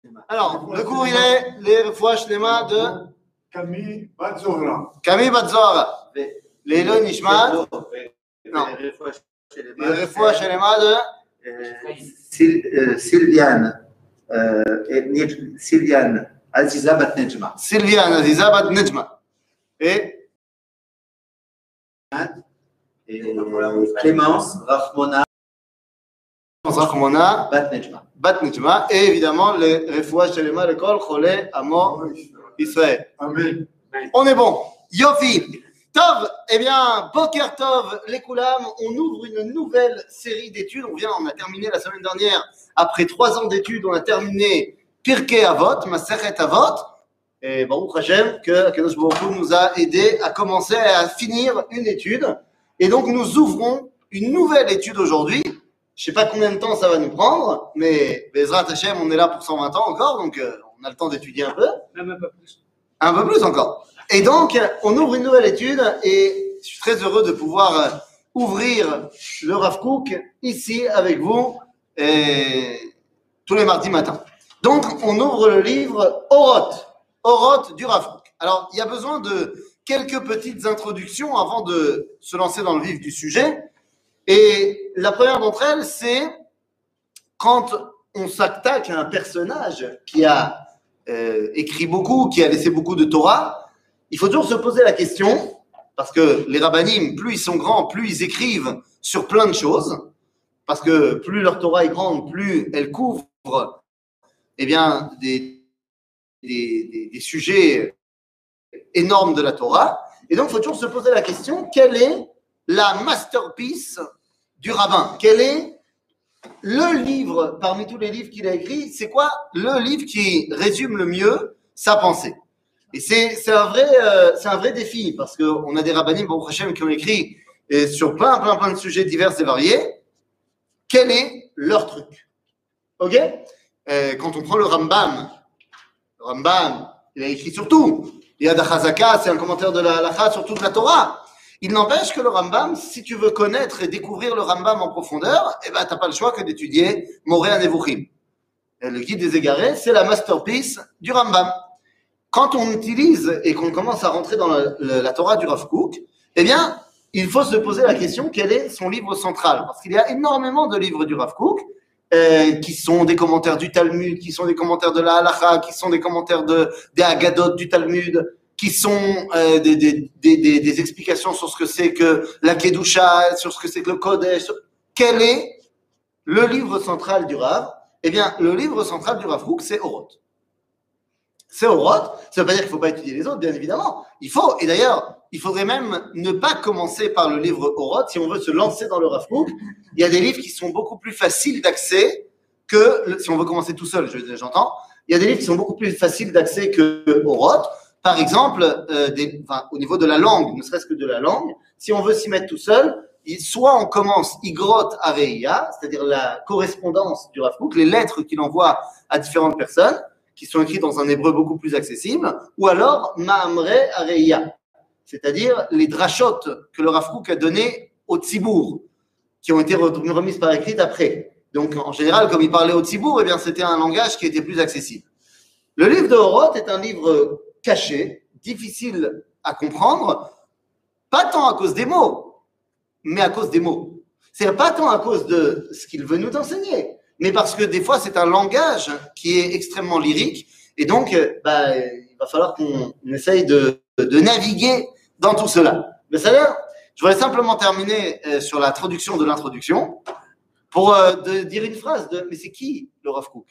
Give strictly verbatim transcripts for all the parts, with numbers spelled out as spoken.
Alors, le cours, il est les Refoua Shlema de Camille Bat-Zohra. Camille Bat-Zohra. L'Eloi Nishmat. Non. Les Refoua Shlema de Sylviane. Sylviane Aziza Bat-Nejma. Sylviane Aziza Bat-Nejma. Et Clémence Rachmona Rachmona Bat-Nejma. Bat-Nejma. Et évidemment, les Refoua Shlema de Kol Cholé Amo Israël. Amen. On est bon. Yofi. Tov, eh bien, Boker Tov, les Koulam, on ouvre une nouvelle série d'études. On vient, on a terminé la semaine dernière, après trois ans d'études, on a terminé Pirkei Avot, Masechet Avot. Et Baruch Hashem, que Akadosh Baruch Hu nous a aidé à commencer à finir une étude. Et donc, nous ouvrons une nouvelle étude aujourd'hui. Je ne sais pas combien de temps ça va nous prendre, mais Bezrat Hashem, on est là pour cent vingt ans encore, donc euh, on a le temps d'étudier un peu. Même un peu plus. Un peu plus encore. Et donc, on ouvre une nouvelle étude et je suis très heureux de pouvoir ouvrir le Rav Kook ici avec vous et tous les mardis matins. Donc, on ouvre le livre Oroth, Oroth du Rav Kook. Alors, il y a besoin de quelques petites introductions avant de se lancer dans le vif du sujet. Et la première d'entre elles, c'est quand on s'attaque à un personnage qui a euh, écrit beaucoup, qui a laissé beaucoup de Torah, il faut toujours se poser la question, parce que les rabbanim, plus ils sont grands, plus ils écrivent sur plein de choses, parce que plus leur Torah est grande, plus elle couvre eh bien, des, des, des, des sujets énormes de la Torah. Et donc, il faut toujours se poser la question, quelle est la masterpiece du rabbin? Quel est le livre, parmi tous les livres qu'il a écrits, c'est quoi le livre qui résume le mieux sa pensée? Et c'est, c'est, un vrai, euh, c'est un vrai défi, parce qu'on a des rabbanim, Baruch Hashem, qui ont écrit et sur plein, plein, plein de sujets divers et variés. Quel est leur truc? Ok? euh, Quand on prend le Rambam, le Rambam, il a écrit sur tout. Yad HaChazaka, c'est un commentaire de la Halakha sur toute la Torah. Il n'empêche que le Rambam, si tu veux connaître et découvrir le Rambam en profondeur, eh ben, t'as pas le choix que d'étudier Moreh HaNevuchim. Le guide des égarés, c'est la masterpiece du Rambam. Quand on utilise et qu'on commence à rentrer dans la, la, la Torah du Rav Kook, eh bien, il faut se poser la question, quel est son livre central? Parce qu'il y a énormément de livres du Rav Kook, euh, qui sont des commentaires du Talmud, qui sont des commentaires de la Halakha, qui sont des commentaires de, des Haggadot du Talmud, qui sont euh, des, des, des, des, des explications sur ce que c'est que la Kedusha, sur ce que c'est que le Kodesh. Sur... Quel est le livre central du Rav? Eh bien, le livre central du Rav Kook, c'est Oroth. C'est Oroth. Ça ne veut pas dire qu'il ne faut pas étudier les autres, bien évidemment. Il faut, et d'ailleurs, il faudrait même ne pas commencer par le livre Oroth si on veut se lancer dans le Rav Kook. Il y a des livres qui sont beaucoup plus faciles d'accès que, si on veut commencer tout seul, j'entends, il y a des livres qui sont beaucoup plus faciles d'accès que Oroth. Par exemple, euh, des, enfin, au niveau de la langue, ne serait-ce que de la langue, si on veut s'y mettre tout seul, il, soit on commence Igrot Areia, c'est-à-dire la correspondance du Rav Kook, les lettres qu'il envoie à différentes personnes, qui sont écrites dans un hébreu beaucoup plus accessible, ou alors Ma'amre Areia, c'est-à-dire les drachot que le Rav Kook a donné au Tzibour, qui ont été remises par écrit après. Donc, en général, comme il parlait au Tzibour, eh bien, c'était un langage qui était plus accessible. Le livre de Oroth est un livre caché, difficile à comprendre, pas tant à cause des mots, mais à cause des mots. C'est pas tant à cause de ce qu'il veut nous enseigner, mais parce que des fois, c'est un langage qui est extrêmement lyrique, et donc, bah, il va falloir qu'on essaye de, de naviguer dans tout cela. Mais ça l'air, je voudrais simplement terminer euh, sur la traduction de l'introduction pour euh, de, dire une phrase de « Mais c'est qui le Rav Kook ?»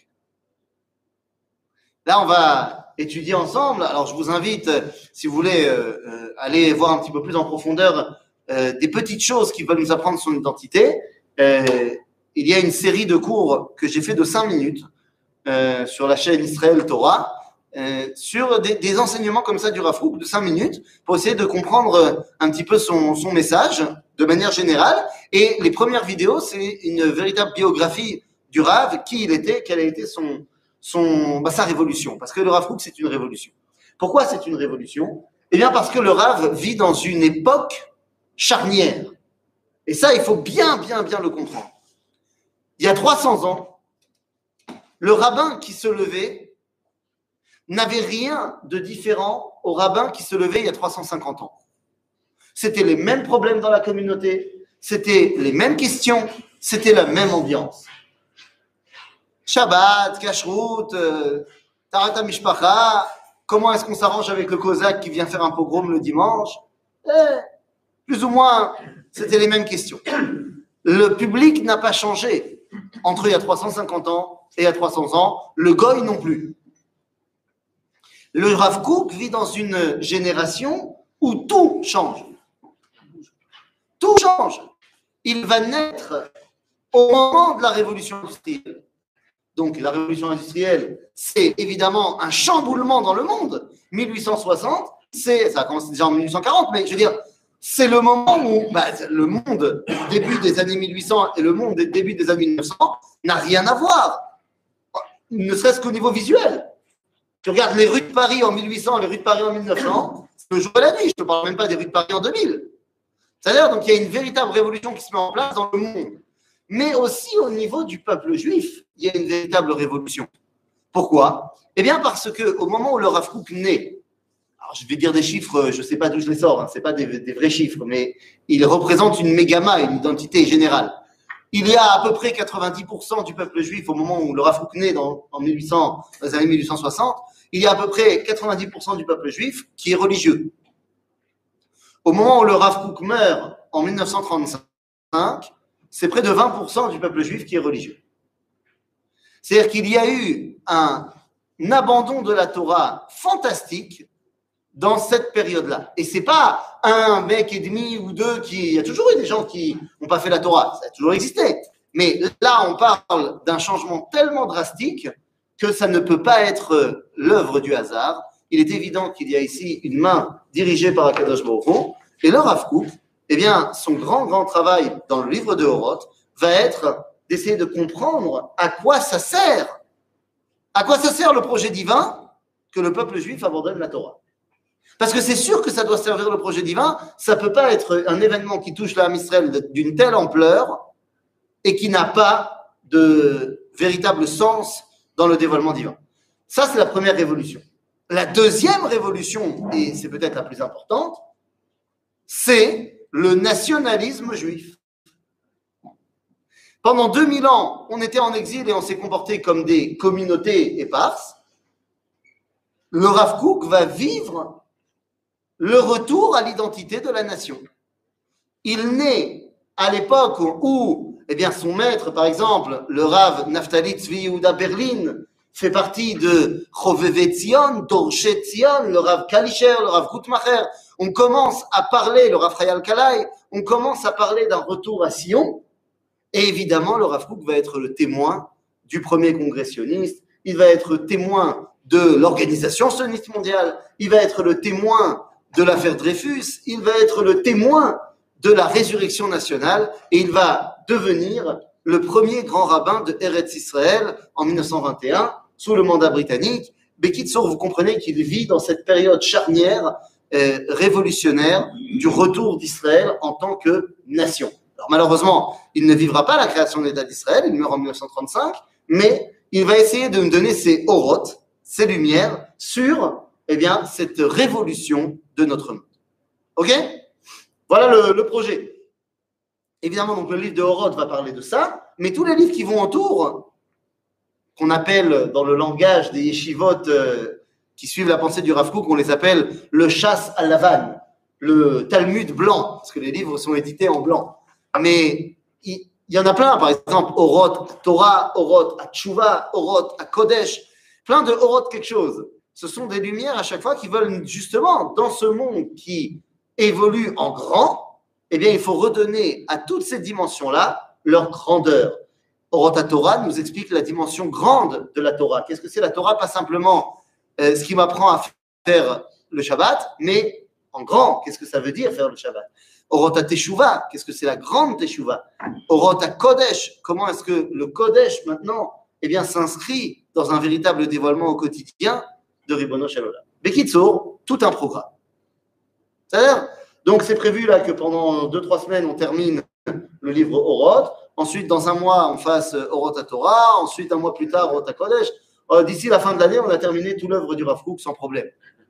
Là, on va étudier ensemble. Alors, je vous invite, si vous voulez, euh, euh, aller voir un petit peu plus en profondeur euh, des petites choses qui veulent nous apprendre son identité. Euh, il y a une série de cours que j'ai fait de cinq minutes euh, sur la chaîne Israël Torah, euh, sur des, des enseignements comme ça du Rav Kook de cinq minutes pour essayer de comprendre un petit peu son, son message de manière générale. Et les premières vidéos, c'est une véritable biographie du Rav, qui il était, quelle a été son... Son, bah, sa révolution, parce que le Rav Kook, c'est une révolution. Pourquoi c'est une révolution? Eh bien, parce que le Rav vit dans une époque charnière. Et ça, il faut bien, bien, bien le comprendre. Il y a trois cents ans, le rabbin qui se levait n'avait rien de différent au rabbin qui se levait il y a trois cent cinquante ans. C'était les mêmes problèmes dans la communauté, c'était les mêmes questions, c'était la même ambiance. Shabbat, Kashrut, euh, Tarat Mishpacha, comment est-ce qu'on s'arrange avec le Cosaque qui vient faire un pogrom le dimanche? eh, Plus ou moins, c'était les mêmes questions. Le public n'a pas changé entre il y a trois cent cinquante ans et il y a trois cents ans, le goy non plus. Le Rav Kook vit dans une génération où tout change. Tout change. Il va naître au moment de la révolution industrielle. Donc la révolution industrielle, c'est évidemment un chamboulement dans le monde. mille huit cent soixante, c'est, ça a commencé déjà en mille huit cent quarante, mais je veux dire, c'est le moment où bah, le monde début des années mille huit cents et le monde des début des années mille neuf cents n'a rien à voir, ne serait-ce qu'au niveau visuel. Tu regardes les rues de Paris en mille huit cents et les rues de Paris en mille neuf cents, c'est le jour et la nuit. Je ne te parle même pas des rues de Paris en deux mille. C'est-à-dire, donc, il y a une véritable révolution qui se met en place dans le monde. Mais aussi au niveau du peuple juif, il y a une véritable révolution. Pourquoi? Eh bien, parce qu'au moment où le Rav Kook naît, alors je vais dire des chiffres, je ne sais pas d'où je les sors, hein, ce n'est pas des, des vrais chiffres, mais il représente une mégama, une identité générale. Il y a à peu près quatre-vingt-dix pour cent du peuple juif au moment où le Rav Kook naît dans, en mille huit cents, dans les années mille huit cent soixante, il y a à peu près quatre-vingt-dix pour cent du peuple juif qui est religieux. Au moment où le Rav Kook meurt en mille neuf cent trente-cinq, c'est près de vingt pour cent du peuple juif qui est religieux. C'est-à-dire qu'il y a eu un, un abandon de la Torah fantastique dans cette période-là. Et c'est pas un mec et demi ou deux qui... Il y a toujours eu des gens qui n'ont pas fait la Torah, ça a toujours existé. Mais là, on parle d'un changement tellement drastique que ça ne peut pas être l'œuvre du hasard. Il est évident qu'il y a ici une main dirigée par Akadosh Baruch Hu. Et le Rav Kook, eh bien, son grand, grand travail dans le livre de Oroth va être d'essayer de comprendre à quoi ça sert. À quoi ça sert le projet divin que le peuple juif abandonne la Torah. Parce que c'est sûr que ça doit servir le projet divin, ça ne peut pas être un événement qui touche l'âme Israël d'une telle ampleur et qui n'a pas de véritable sens dans le dévoilement divin. Ça, c'est la première révolution. La deuxième révolution, et c'est peut-être la plus importante, c'est le nationalisme juif. Pendant deux mille ans, on était en exil et on s'est comporté comme des communautés éparses. Le Rav Kook va vivre le retour à l'identité de la nation. Il naît à l'époque où eh bien, son maître, par exemple, le Rav Naftali Tzvi Yehuda Berlin, fait partie de Choveve Tzion, Dorshe Tzion, le Rav Kalisher, le Rav Gutmacher. On commence à parler, le Rav Chayal Kalai, on commence à parler d'un retour à Sion. Et évidemment, le Rav Kook va être le témoin du premier congrès sioniste, il va être témoin de l'organisation sioniste mondiale, il va être le témoin de l'affaire Dreyfus, il va être le témoin de la résurrection nationale et il va devenir le premier grand rabbin de Eretz Israël en mille neuf cent vingt et un sous le mandat britannique. Bekitsour, vous comprenez qu'il vit dans cette période charnière euh, révolutionnaire du retour d'Israël en tant que nation. Alors malheureusement, il ne vivra pas la création de l'État d'Israël, il meurt en mille neuf cent trente-cinq, mais il va essayer de nous donner ses orotes, ses lumières sur eh bien, cette révolution de notre monde. Ok? Voilà le, le projet. Évidemment, donc, le livre de Oroth va parler de ça, mais tous les livres qui vont autour, qu'on appelle dans le langage des yeshivot euh, qui suivent la pensée du Rav Kook, on les appelle le chasse à Lavan, le Talmud blanc, parce que les livres sont édités en blanc. Mais il, il y en a plein, par exemple, Oroth à Torah, Oroth à Tshuva, Oroth à Kodesh, plein de Oroth quelque chose. Ce sont des lumières à chaque fois qui veulent justement, dans ce monde qui évolue en grand, eh bien, il faut redonner à toutes ces dimensions-là leur grandeur. Oroth à Torah nous explique la dimension grande de la Torah. Qu'est-ce que c'est la Torah? Pas simplement euh, ce qui m'apprend à faire le Shabbat, mais en grand, qu'est-ce que ça veut dire faire le Shabbat? Oroth à Teshuvah, qu'est-ce que c'est la grande Teshuvah? Oroth à Kodesh, comment est-ce que le Kodesh maintenant eh bien, s'inscrit dans un véritable dévoilement au quotidien de Ribono Shel Olam. Bekitsour, tout un programme. C'est-à-dire, donc c'est prévu là que pendant deux trois semaines, on termine le livre Oroth. ensuite dans un mois on fasse Orot HaTorah, ensuite un mois plus tard Orot HaKodesh. Euh, d'ici la fin de l'année, on a terminé tout l'œuvre du Rav Kook sans problème.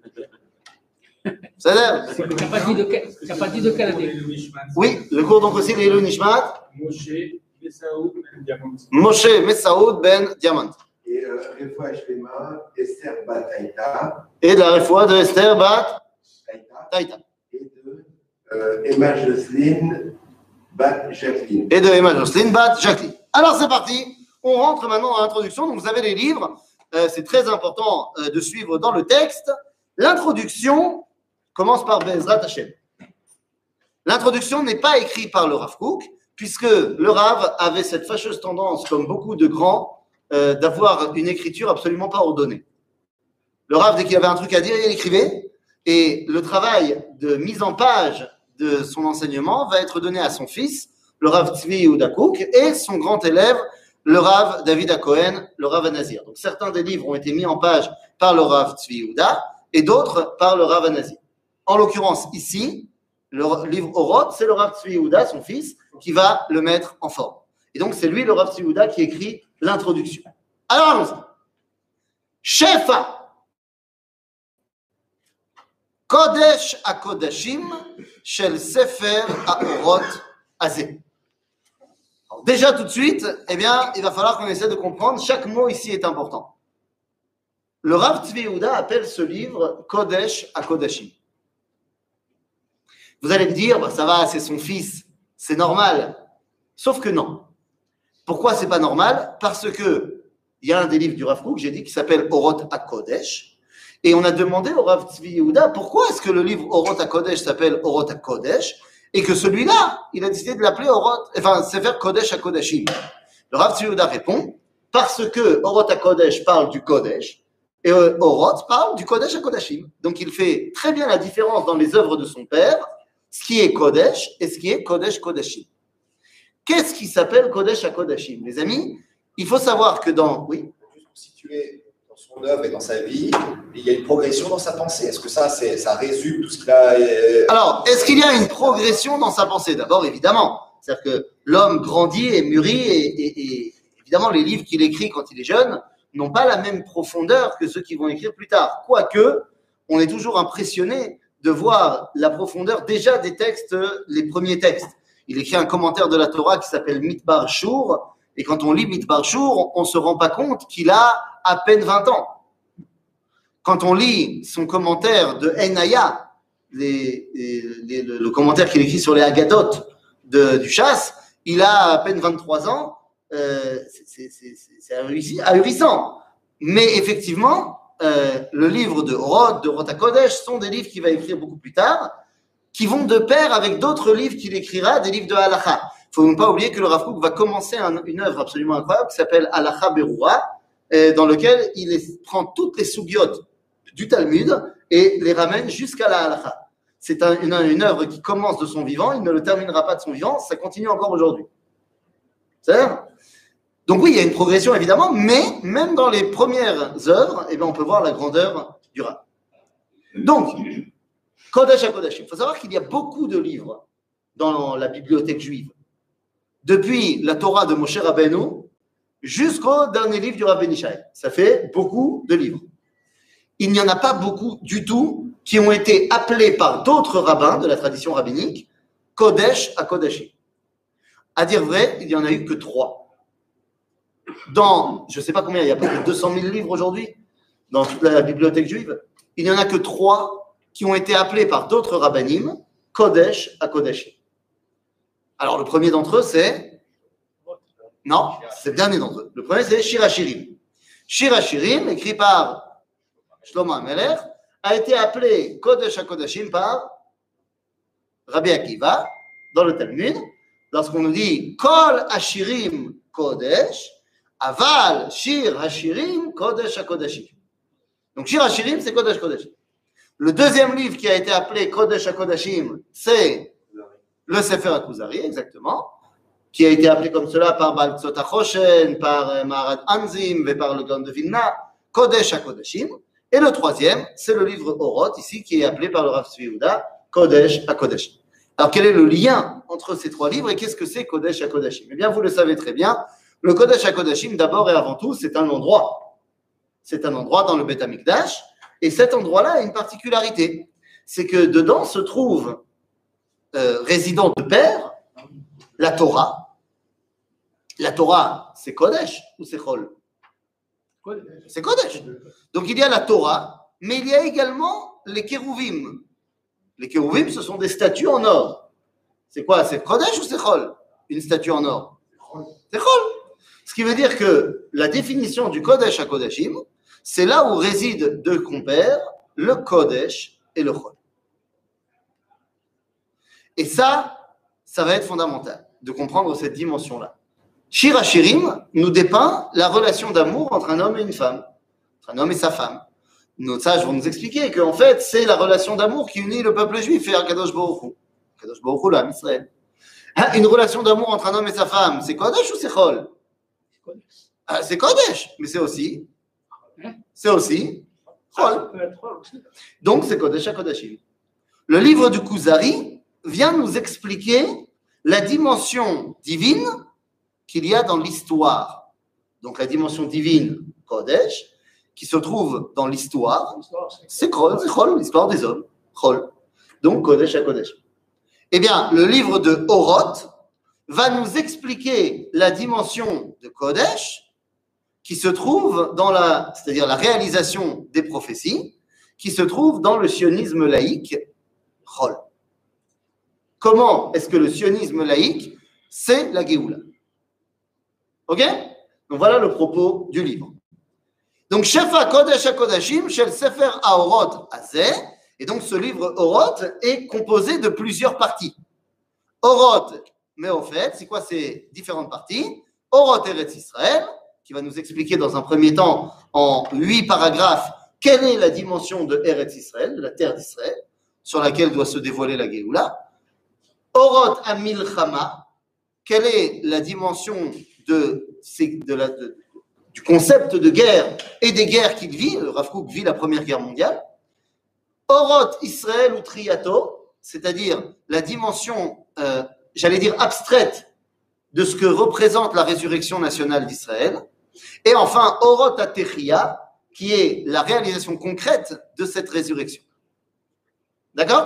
Ça a Tu n'as pas dit de quelle, tu n'as pas dit de quelle année? Oui, le cours donc aussi Leilou Nishmat. Moshe Messaoud Ben Diamant. Moshe Messaoud Ben Diamant. Et euh, Refoua Shlema, Esther Bat Taïta. Et de la réfoua de Esther Bat Taïta. Taïta. Et de euh, Emma Jocelyne Bat Jacqueline. Et de Emma Jocelyne Bat Jacqueline. Alors c'est parti. On rentre maintenant dans l'introduction. Donc vous avez les livres. Euh, c'est très important euh, de suivre dans le texte. L'introduction commence par Bezrat Hashem. L'introduction n'est pas écrite par le Rav Kook, puisque le Rav avait cette fâcheuse tendance, comme beaucoup de grands, euh, d'avoir une écriture absolument pas ordonnée. Le Rav, dès qu'il avait un truc à dire, il écrivait, et le travail de mise en page de son enseignement va être donné à son fils, le Rav Tzvi Yehuda Kook, et son grand élève, le Rav David HaKohen, le Rav HaNazir. Donc certains des livres ont été mis en page par le Rav Tzvi Yehuda, et d'autres par le Rav HaNazir. En l'occurrence, ici, le livre Orot, c'est le Rav Tzvi Yehuda, son fils, qui va le mettre en forme. Et donc, c'est lui, le Rav Tzvi Yehuda, qui écrit l'introduction. Alors, allons-y. Shefa. Kodesh HaKodashim shel Sefer HaOrot Hazeh. Alors, déjà, tout de suite, eh bien, il va falloir qu'on essaie de comprendre. Chaque mot ici est important. Le Rav Tzvi Yehuda appelle ce livre Kodesh HaKodashim. Vous allez me dire, bah, ça va, c'est son fils, c'est normal. Sauf que non. Pourquoi c'est pas normal? Parce que il y a un des livres du Rav Kook, j'ai dit, qui s'appelle Orot HaKodesh, et on a demandé au Rav Tzvi Yehuda pourquoi est-ce que le livre Orot HaKodesh s'appelle Orot HaKodesh, et que celui-là, il a décidé de l'appeler Orot, enfin, Sefer Kodesh HaKodashim. Le Rav Tzvi Yehuda répond, parce que Orot HaKodesh parle du Kodesh, et Orot parle du Kodesh HaKodashim. Donc il fait très bien la différence dans les œuvres de son père, ce qui est Kodesh et ce qui est Kodesh Kodashim. Qu'est-ce qui s'appelle Kodesh HaKodashim? Les amis, il faut savoir que dans... Oui. Juste pour situer dans son œuvre et dans sa vie, il y a une progression dans sa pensée. Est-ce que ça, c'est, ça résume tout ce qu'il a... Euh... Alors, est-ce qu'il y a une progression dans sa pensée? D'abord, évidemment. C'est-à-dire que l'homme grandit et mûrit et, et, et évidemment, les livres qu'il écrit quand il est jeune n'ont pas la même profondeur que ceux qu'il vont écrire plus tard. Quoique, on est toujours impressionné de voir la profondeur déjà des textes, les premiers textes. Il écrit un commentaire de la Torah qui s'appelle Midbar Shur, et quand on lit Midbar Shur, on ne se rend pas compte qu'il a à peine vingt ans. Quand on lit son commentaire de Enaya, les, les, les, le, le commentaire qu'il écrit sur les Haggadot de, du Chasse, il a à peine vingt-trois ans, euh, c'est, c'est, c'est, c'est ahurissant. Mais effectivement, Euh, le livre de Orot, de Orot HaKodesh, sont des livres qu'il va écrire beaucoup plus tard, qui vont de pair avec d'autres livres qu'il écrira, des livres de Halacha. Il ne faut ne pas oublier que le Rav Kook va commencer un, une œuvre absolument incroyable qui s'appelle Halacha Berura, euh, dans lequel il est, prend toutes les sougiotes du Talmud et les ramène jusqu'à la Halacha. C'est un, une, une œuvre qui commence de son vivant, il ne le terminera pas de son vivant, ça continue encore aujourd'hui. C'est-à-dire ? Donc oui, il y a une progression évidemment, mais même dans les premières œuvres, eh bien, on peut voir la grandeur du Rav. Donc, Kodesh HaKodashim. Il faut savoir qu'il y a beaucoup de livres dans la bibliothèque juive. Depuis la Torah de Moshe Rabbeinu jusqu'au dernier livre du Rav Ben Ishai. Ça fait beaucoup de livres. Il n'y en a pas beaucoup du tout qui ont été appelés par d'autres rabbins de la tradition rabbinique Kodesh HaKodashim. À dire vrai, il n'y en a eu que trois. Dans, je ne sais pas combien, il y a plus de deux cent mille livres aujourd'hui dans toute la bibliothèque juive. Il n'y en a que trois qui ont été appelés par d'autres rabbinim Kodesh HaKodashim. Alors, le premier d'entre eux, c'est... Non, c'est le dernier d'entre eux. Le premier, c'est Shir HaShirim. Shir HaShirim, écrit par Shlomo HaMelech, a été appelé Kodesh HaKodashim par Rabbi Akiva, dans le Talmud. Lorsqu'on nous dit Kol HaShirim Kodesh, Aval Shir HaShirim Kodesh HaKodashim. Donc, Shir HaShirim, c'est Kodesh HaKodashim. Le deuxième livre qui a été appelé Kodesh HaKodashim, c'est le Sefer HaKuzari, exactement, qui a été appelé comme cela par Baal Tzot HaChoshen, par Maharad Anzim et par le Gaon de Vilna, Kodesh HaKodashim. Et le troisième, c'est le livre Orot, ici, qui est appelé par le Rav Tzvi Yehuda, Kodesh HaKodashim. Alors, quel est le lien entre ces trois livres et qu'est-ce que c'est Kodesh HaKodashim? Eh bien, vous le savez très bien, le Kodesh HaKodashim, d'abord et avant tout, c'est un endroit. C'est un endroit dans le Beth Amikdash, et cet endroit-là a une particularité. C'est que dedans se trouve, euh, résident de père, la Torah. La Torah, c'est Kodesh ou c'est Chol? C'est Kodesh. Donc, il y a la Torah, mais il y a également les Kérouvim. Les Kérouvim, ce sont des statues en or. C'est quoi? C'est Kodesh ou c'est Chol? Une statue en or? C'est Chol. Ce qui veut dire que la définition du Kodesh à Kodashim, c'est là où résident deux compères, le Kodesh et le Chol. Et ça, ça va être fondamental de comprendre cette dimension-là. Shir HaShirim nous dépeint la relation d'amour entre un homme et une femme, entre un homme et sa femme. Nos sages vont nous expliquer qu'en fait, c'est la relation d'amour qui unit le peuple juif et Akadosh Baruch Hu. Akadosh Baruch Hu, l'âme Israël. Une relation d'amour entre un homme et sa femme, c'est Kodesh ou c'est Chol? Ah, c'est Kodesh, mais c'est aussi, c'est aussi Chol. Donc, c'est Kodesh HaKodashim. Le livre du Kuzari vient nous expliquer la dimension divine qu'il y a dans l'histoire. Donc, la dimension divine, Kodesh, qui se trouve dans l'histoire, c'est Chol, c'est Chol, l'histoire des hommes, Chol. Donc, Kodesh HaKodashim. Eh bien, le livre de Oroth va nous expliquer la dimension de Kodesh qui se trouve dans la, c'est-à-dire la réalisation des prophéties, qui se trouve dans le sionisme laïque, Chol. Comment est-ce que le sionisme laïque, c'est la Géoula? Ok? Donc voilà le propos du livre. Donc, Shefa Kodesh HaKodashim, Shel Sefer HaOrot Hazeh, et donc ce livre Oroth est composé de plusieurs parties. Oroth, mais au fait, c'est quoi ces différentes parties? Oroth Eretz Israël, qui va nous expliquer dans un premier temps, en huit paragraphes, quelle est la dimension de Eretz Israël, de la terre d'Israël, sur laquelle doit se dévoiler la Géoula. Oroth HaMilchama, quelle est la dimension de, de la, de, du concept de guerre et des guerres qu'il vit, le Rav Kook vit la Première Guerre mondiale. Oroth Israël ou Triato, c'est-à-dire la dimension, euh, j'allais dire abstraite, de ce que représente la résurrection nationale d'Israël. Et enfin, Oroth HaTechia, qui est la réalisation concrète de cette résurrection. D'accord?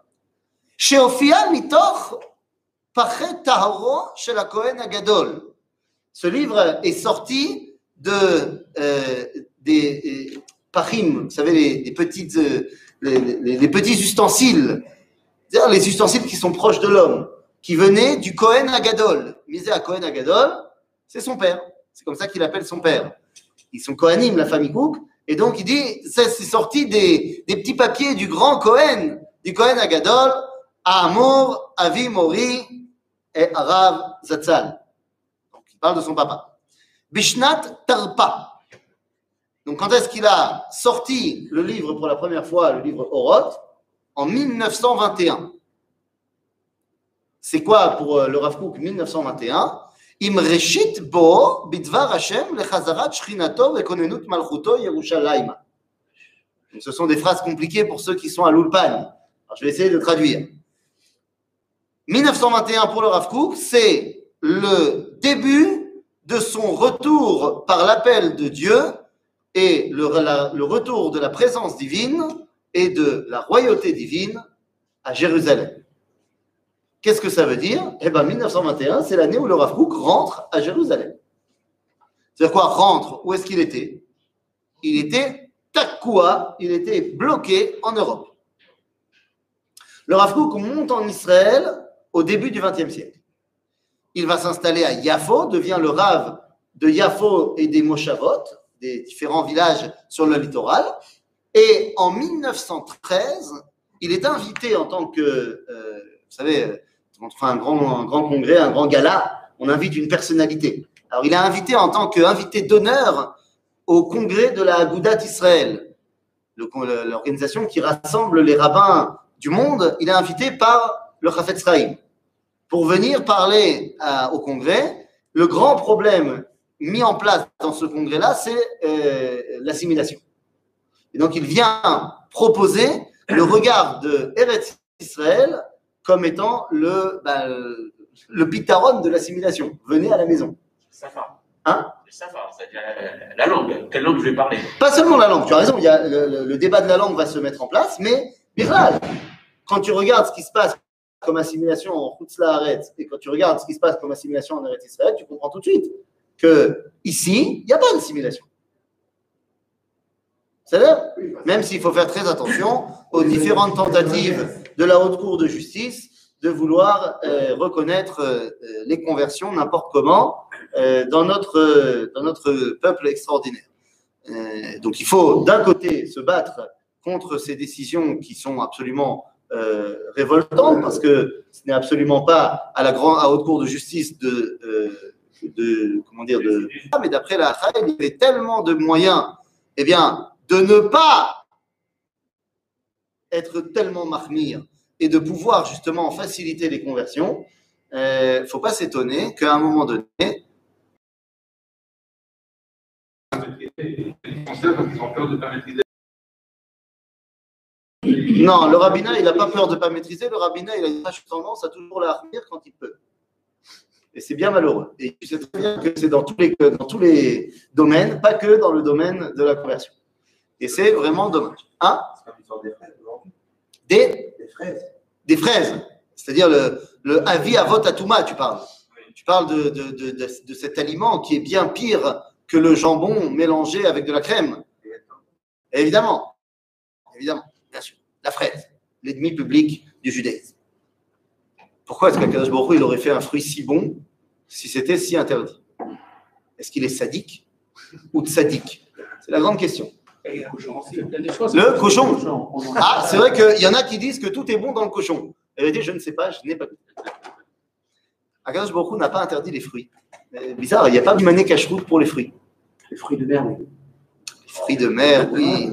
Sheofia mitoch pachet tahoro shel haKohen hagadol. Ce livre est sorti de euh, des euh, pachim, vous savez, les, les petites, euh, les, les, les petits ustensiles, c'est-à-dire les ustensiles qui sont proches de l'homme, qui venaient du Kohen Hagadol. Misé à Kohen Hagadol, c'est son père. C'est comme ça qu'il appelle son père. Ils sont Kohanim, la famille Kook, et donc il dit, ça c'est sorti des, des petits papiers du grand Kohen, du Kohen Hagadol, Amor, Avi Mori et Arav Zatzal. Donc il parle de son papa. Bishnat Tarpa. Donc quand est-ce qu'il a sorti le livre pour la première fois, le livre Oroth? En mille neuf cent vingt et un. C'est quoi pour le Rav Kook mille neuf cent vingt et un? Im reshit bo bidvar Hashem lechazarat shchinato vekonenut malchuto Yerushalayma. Ce sont des phrases compliquées pour ceux qui sont à l'Ulpan. Alors je vais essayer de traduire. mille neuf cent vingt et un pour le Rav Kook, c'est le début de son retour par l'appel de Dieu et le, la, le retour de la présence divine et de la royauté divine à Jérusalem. Qu'est-ce que ça veut dire? Eh bien, mille neuf cent vingt et un, c'est l'année où le Rav Kook rentre à Jérusalem. C'est-à-dire quoi, rentre? Où est-ce qu'il était? Il était takkoua, il était bloqué en Europe. Le Rav Kook monte en Israël au début du vingtième siècle. Il va s'installer à Yafo, devient le Rav de Yafo et des Moshavot, des différents villages sur le littoral. Et en mille neuf cent treize, il est invité en tant que, euh, vous savez, quand on fait un grand, un grand congrès, un grand gala, on invite une personnalité. Alors, il est invité en tant qu'invité d'honneur au congrès de la Agudat Israël, l'organisation qui rassemble les rabbins du monde. Il est invité par le Chafetz Chaim pour venir parler à, au congrès. Le grand problème mis en place dans ce congrès-là, c'est euh, l'assimilation. Et donc, il vient proposer le regard de Eretz Israël comme étant le, bah, le pitaron de l'assimilation. Venez à la maison. Safa. Hein? Le Safa, c'est-à-dire la, la langue. Quelle langue je vais parler? Pas seulement la langue, tu as raison, il y a le, le, le débat de la langue va se mettre en place, mais Birral, quand tu regardes ce qui se passe comme assimilation en Chutz La'aretz et quand tu regardes ce qui se passe comme assimilation en Eretz Israël, tu comprends tout de suite que ici, il n'y a pas d'assimilation. C'est-à-dire, même s'il faut faire très attention aux différentes tentatives de la Haute Cour de justice de vouloir euh, reconnaître euh, les conversions n'importe comment euh, dans, notre, euh, dans notre peuple extraordinaire. Euh, donc il faut d'un côté se battre contre ces décisions qui sont absolument euh, révoltantes parce que ce n'est absolument pas à la grande à Haute Cour de justice de, euh, de comment dire de mais d'après la Haï, il y avait tellement de moyens eh bien de ne pas être tellement marmire et de pouvoir justement faciliter les conversions. Il euh, ne faut pas s'étonner qu'à un moment donné Ils ont peur de ne pas maîtriser. non, le rabbinat, il n'a pas peur de ne pas maîtriser. Le rabbinat, il a une tendance à toujours la harmir quand il peut. Et c'est bien malheureux. Et tu sais très bien que c'est dans tous les, dans tous les domaines, pas que dans le domaine de la conversion. Et c'est vraiment dommage. Hein? Des, Des fraises. des fraises. C'est-à-dire le, le avi avot atouma, tu parles. Tu parles de, de, de, de, de cet aliment qui est bien pire que le jambon mélangé avec de la crème. Et évidemment. Évidemment. Bien sûr, la fraise, l'ennemi public du judaïsme. Pourquoi est-ce qu'Akadosh Baruch Hu, il aurait fait un fruit si bon si c'était si interdit? Est-ce qu'il est sadique ou tzadique? C'est la grande question. Le cochon. Ah, c'est vrai qu'il y en a qui disent que tout est bon dans le cochon. Elle a dit, je ne sais pas, je n'ai pas vu. Akadosh Baruch Hu n'a pas interdit les fruits. Mais bizarre, il n'y a pas de mané cacheroute pour les fruits. Les fruits de mer, oui. Les fruits de mer, oui.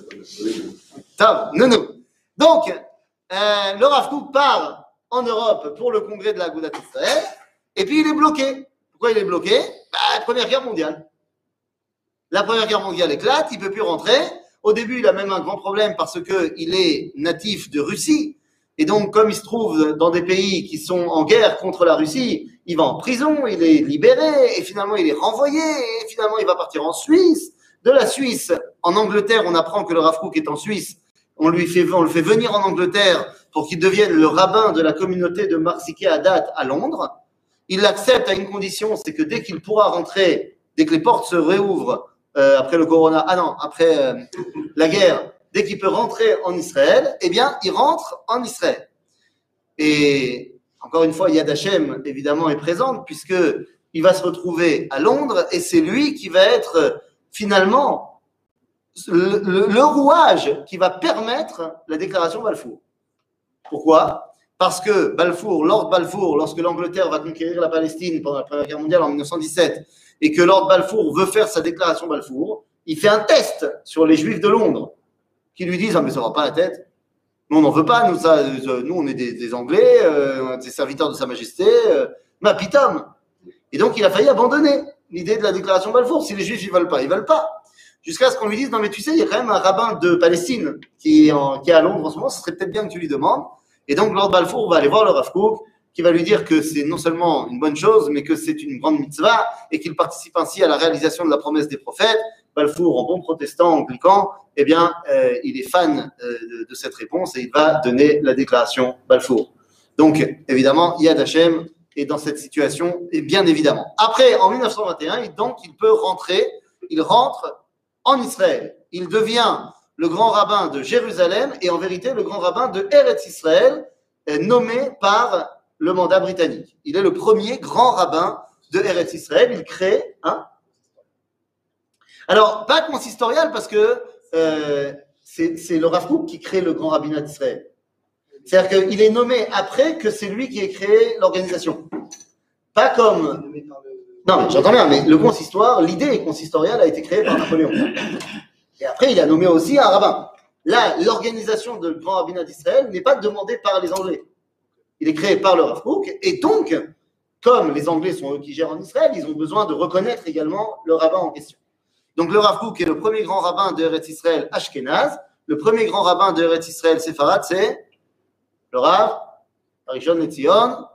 Top, non, non. Donc, euh, le Rav Kook part en Europe pour le congrès de la Agudat Israël, et puis il est bloqué. Pourquoi il est bloqué? Bah, la Première Guerre mondiale. La Première Guerre mondiale éclate, il ne peut plus rentrer. Au début, il a même un grand problème parce qu'il est natif de Russie, et donc, comme il se trouve dans des pays qui sont en guerre contre la Russie, il va en prison, il est libéré, et finalement, il est renvoyé, et finalement, il va partir en Suisse. De la Suisse, en Angleterre, on apprend que le Rav Kook est en Suisse. On, lui fait, on le fait venir en Angleterre pour qu'il devienne le rabbin de la communauté de Marsiké Hadat à Londres. Il l'accepte à une condition, c'est que dès qu'il pourra rentrer, dès que les portes se réouvrent euh, après le corona, ah non, après euh, la guerre, dès qu'il peut rentrer en Israël, eh bien, il rentre en Israël. Et encore une fois, Yad Hashem, évidemment, est présente puisqu'il va se retrouver à Londres et c'est lui qui va être finalement Le, le, le rouage qui va permettre la déclaration Balfour. Pourquoi? Parce que Balfour, Lord Balfour, lorsque l'Angleterre va conquérir la Palestine pendant la Première Guerre mondiale en mille neuf cent dix-sept, et que Lord Balfour veut faire sa déclaration Balfour, il fait un test sur les Juifs de Londres, qui lui disent « Ah, mais ça ne va pas la tête. Nous, on n'en veut pas. Nous, ça, nous on est des, des Anglais, euh, des serviteurs de Sa Majesté. Euh, ma pitam !» Et donc, il a failli abandonner l'idée de la déclaration Balfour. Si les Juifs, ils ne veulent pas, ils ne veulent pas. Jusqu'à ce qu'on lui dise, non mais tu sais, il y a quand même un rabbin de Palestine qui est, en, qui est à Londres en ce moment, ce serait peut-être bien que tu lui demandes. Et donc, Lord Balfour va aller voir le Rav Kook, qui va lui dire que c'est non seulement une bonne chose, mais que c'est une grande mitzvah, et qu'il participe ainsi à la réalisation de la promesse des prophètes. Balfour, en bon protestant, anglican, eh bien, euh, il est fan euh, de, de cette réponse, et il va donner la déclaration Balfour. Donc, évidemment, Yad Hashem est dans cette situation, et bien évidemment. Après, en mille neuf cent vingt et un, donc, il peut rentrer, il rentre en Israël. Il devient le grand rabbin de Jérusalem et en vérité le grand rabbin de Eretz Israël, nommé par le mandat britannique. Il est le premier grand rabbin de Eretz Israël. Il crée un... Alors, pas consistorial parce que euh, c'est, c'est le Rav Kook qui crée le grand rabbinat d'Israël. C'est-à-dire qu'il est nommé après que c'est lui qui ait créé l'organisation. Pas comme... Non, mais j'entends bien, mais le consistoire, l'idée consistoriale a été créée par Napoléon. Et après, il a nommé aussi un rabbin. Là, l'organisation de grand rabbinat d'Israël n'est pas demandée par les Anglais. Il est créé par le Rav Kook. Et donc, comme les Anglais sont eux qui gèrent en Israël, ils ont besoin de reconnaître également le rabbin en question. Donc, le Rav Kook est le premier grand rabbin de Eretz Israël Ashkenaz. Le premier grand rabbin de Eretz Israël Séfarad, c'est le Rav Rishon LeZion.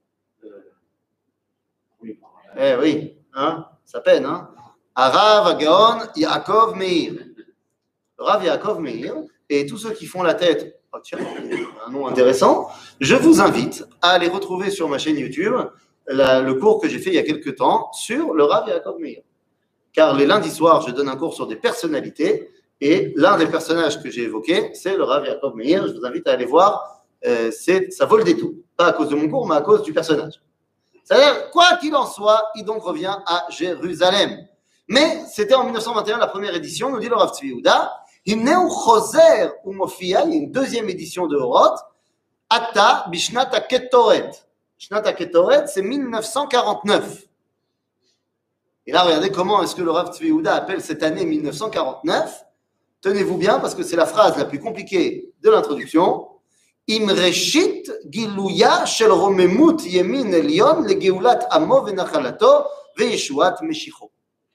Eh oui, hein, ça peine, hein. Arav Agaon Yaakov Meir. Rav Yaakov Meir, et tous ceux qui font la tête, oh tiens, un nom intéressant, je vous invite à aller retrouver sur ma chaîne YouTube la, le cours que j'ai fait il y a quelques temps sur le Rav Yaakov Meir. Car les lundis soirs, je donne un cours sur des personnalités, et l'un des personnages que j'ai évoqué, c'est le Rav Yaakov Meir. Je vous invite à aller voir, euh, c'est, ça vaut le détour. Pas à cause de mon cours, mais à cause du personnage. C'est-à-dire, quoi qu'il en soit, il donc revient à Jérusalem. Mais c'était en mille neuf cent vingt et un, la première édition, nous dit le Rav Tzvi Yehuda. Himneu choser umofia, il y a une deuxième édition de Horot. Ata bishnat haketoret. Bishnat haketoret, c'est mille neuf cent quarante-neuf. Et là, regardez comment est-ce que le Rav Tzvi Yehuda appelle cette année mille neuf cent quarante-neuf. Tenez-vous bien, parce que c'est la phrase la plus compliquée de l'introduction. Imreshit giluya shel romemut yemin elyon legeulat amo venachalato veyeshuat meshicho.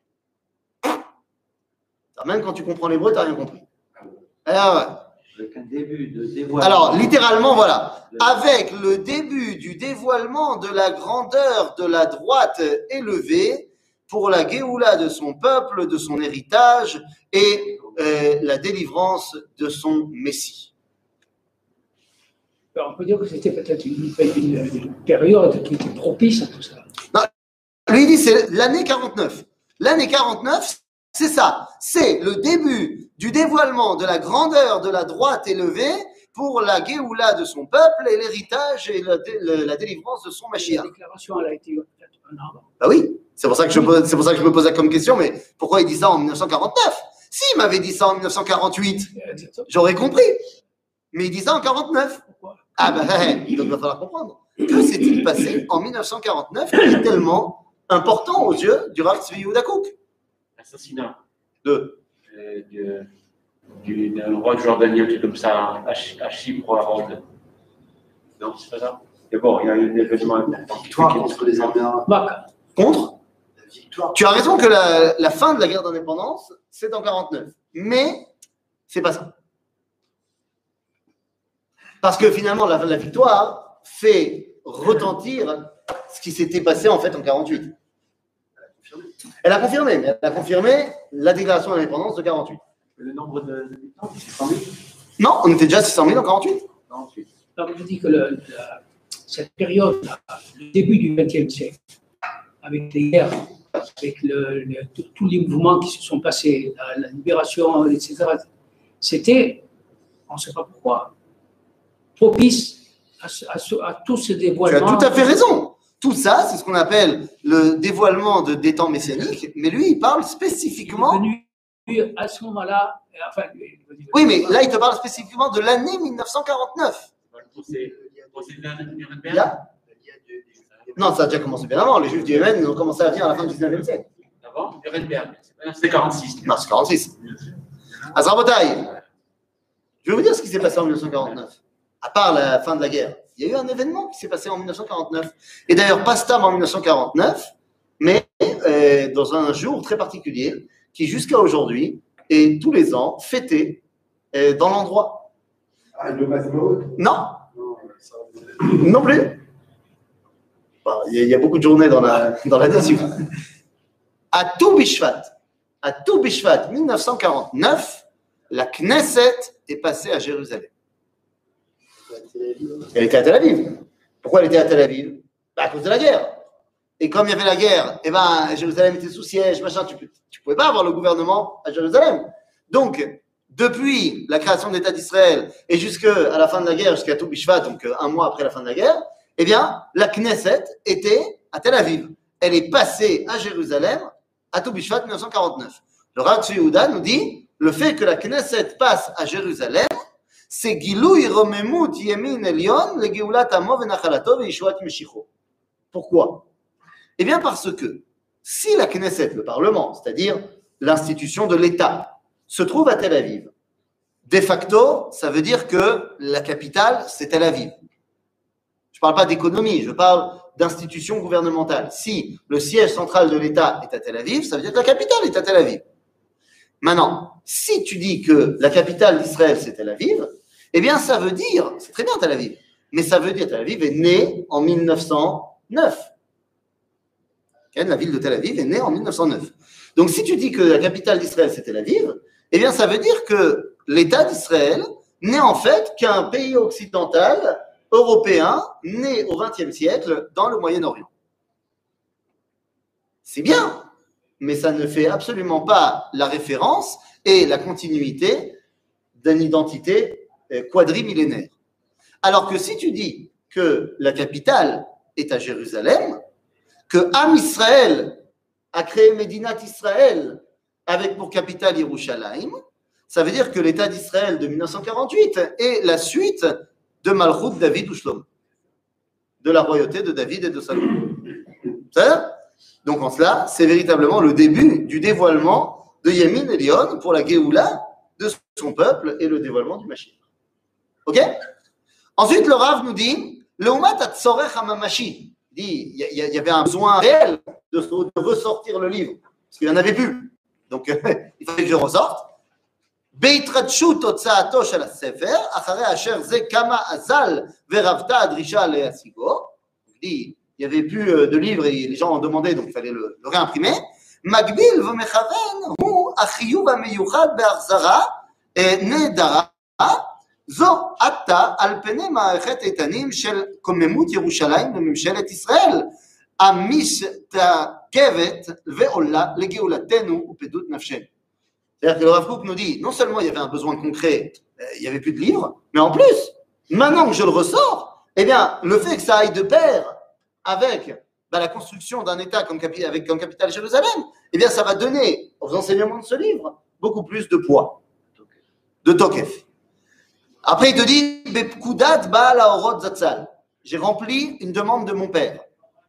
Même quand tu comprends l'hébreu, tu n'as rien compris. Alors, Avec un début de dévoilement. alors, littéralement, voilà. Avec le début du dévoilement de la grandeur de la droite élevée pour la Géoula de son peuple, de son héritage et euh, la délivrance de son Messie. Alors, on peut dire que c'était peut-être une, une, une période qui était propice à tout ça. Non, lui, il dit c'est l'année quarante-neuf. L'année quarante-neuf, c'est ça. C'est le début du dévoilement de la grandeur de la droite élevée pour la Géoula de son peuple et l'héritage et la, la, la délivrance de son Mashiach. La déclaration, elle a été faite un an avant. Bah oui, c'est pour ça que je pose, c'est pour ça que je me posais comme question, mais pourquoi il dit ça en mille neuf cent quarante-neuf? S'il m'avait dit ça en mille neuf cent quarante-huit, j'aurais compris. Mais il dit ça en quarante-neuf. Pourquoi? Ah ben, bah, il va falloir comprendre. Que s'est-il passé en mille neuf cent quarante-neuf qui est tellement important aux yeux du Rav Tzvi Yehuda Kook? L'assassinat De. euh, de- du, d'un roi de Jordanie, un truc comme ça, à, Ch- à Chypre, à Rhodes. Non, c'est pas ça. Mais bon, il y a un événement important. Victoire contre les armées arabes. Bah, Contre? La victoire. Tu as raison que la, la fin de la guerre d'indépendance, c'est en quarante-neuf. Mais, c'est pas ça. Parce que finalement, la, la victoire fait retentir ce qui s'était passé en fait en quarante-huit. Elle a confirmé, mais elle a confirmé la déclaration d'indépendance de quarante-huit. Le nombre de- d'habitants, c'est cent mille. Non, on était déjà à six cent mille en quarante-huit. quarante-huit. alors, je dis que le, la- cette période, le début du vingtième siècle, avec les guerres, avec le, le- tous- tous les mouvements qui se sont passés, la, la libération, et cetera, c'était, on ne sait pas pourquoi, propice à, ce- à, ce- à tout ce Tu as dévoilement. tout à fait raison. Tout ça, c'est ce qu'on appelle le dévoilement de, des temps messianiques, mais lui, il parle Il est spécifiquement. venu à ce moment-là, enfin, lui, il- Oui, mais là, il te parle spécifiquement de l'année mille neuf cent quarante-neuf. Le procès, le procès de la Il y Nuremberg. a- Non, ça a déjà commencé bien avant. Les Juifs du Yémen ont commencé à venir à la fin du dix-neuvième siècle. Avant, Nuremberg. C'était quarante-six. Non, c'est quarante-six. Azrabotaï, je vais vous dire ce qui s'est passé en mille neuf cent quarante-neuf. À part la fin de la guerre, il y a eu un événement qui s'est passé en mille neuf cent quarante-neuf. Et d'ailleurs, pas Stam en mille neuf cent quarante-neuf, mais euh, dans un jour très particulier qui, jusqu'à aujourd'hui, est tous les ans fêté euh, dans l'endroit. Ah, le Masmaout. Non, Non, ça, non plus. Bon, Il y, a- il y a beaucoup de journées dans la, dans la nation. À Tou Bishvat, à Tou Bishvat mille neuf cent quarante-neuf, la Knesset est passée à Jérusalem. Elle était à Tel Aviv. Pourquoi elle était à Tel Aviv? Bah, à cause de la guerre. Et comme il y avait la guerre, eh ben, Jérusalem était sous siège, machin, tu ne pouvais pas avoir le gouvernement à Jérusalem. Donc, depuis la création de l'État d'Israël et jusqu'à la fin de la guerre, jusqu'à Tou Bishvat, donc euh, un mois après la fin de la guerre, eh bien, la Knesset était à Tel Aviv. Elle est passée à Jérusalem à Tou Bishvat mille neuf cent quarante-neuf. Le Rav Tzvi Yehuda nous dit, le fait que la Knesset passe à Jérusalem, c'est Gilui Romemut Yemin Elyon le Geulat Amo Venachalato Veishuat Meshicho. Pourquoi? Eh bien parce que si la Knesset, le Parlement, c'est-à-dire l'institution de l'État, se trouve à Tel Aviv, de facto, ça veut dire que la capitale, c'est Tel Aviv. Je ne parle pas d'économie, je parle d'institution gouvernementale. Si le siège central de l'État est à Tel Aviv, ça veut dire que la capitale est à Tel Aviv. Maintenant, si tu dis que la capitale d'Israël, c'est Tel Aviv, eh bien, ça veut dire, c'est très bien Tel Aviv, mais ça veut dire Tel Aviv est née en mille neuf cent neuf. La ville de Tel Aviv est née en mille neuf cent neuf. Donc, si tu dis que la capitale d'Israël, c'est Tel Aviv, eh bien, ça veut dire que l'État d'Israël n'est en fait qu'un pays occidental, européen, né au vingtième siècle dans le Moyen-Orient. C'est bien, mais ça ne fait absolument pas la référence et la continuité d'une identité quadrimillénaire. Alors que si tu dis que la capitale est à Jérusalem, que Am Israël a créé Médinat Israël avec pour capitale Yerushalayim, ça veut dire que l'État d'Israël de mille neuf cent quarante-huit est la suite de Malchut David ou Shlomo, de la royauté de David et de Salomon. C'est ça? Donc en cela, c'est véritablement le début du dévoilement de Yemin Elion pour la Géoula de son peuple et le dévoilement du Mashiach. Ok? Ensuite, le Rav nous dit, Leumat Atzorech HaMamashi. Il dit, il y, y avait un besoin réel de, de ressortir le livre, parce qu'il n'y en avait plus. Donc, il fallait que je ressorte. בהתחדשות הוצאתו של הספר, אחרי אשר זה כמה אזל ורבתה הדרישה להשיגו, il n'y avait plus de livres et les gens en demandaient, donc il fallait le, le réimprimer. מקביל ומכוון הוא החיוב המיוחד בהחזרה נהדרה, זו עתה על פני מערכת איתנים של קוממות ירושלים בממשלת ישראל, המשתקבת ועולה לגאולתנו ופדות נפשנו. C'est-à-dire que le Rav Kook nous dit, non seulement il y avait un besoin concret, il n'y avait plus de livres, mais en plus, maintenant que je le ressors, eh bien, le fait que ça aille de pair avec bah, la construction d'un État comme, capi- avec comme capitale Jérusalem, eh bien, ça va donner aux enseignements de ce livre beaucoup plus de poids, de tokef. Après, il te dit, Bepkudat Baal Haorot Zatzal. J'ai rempli une demande de mon père.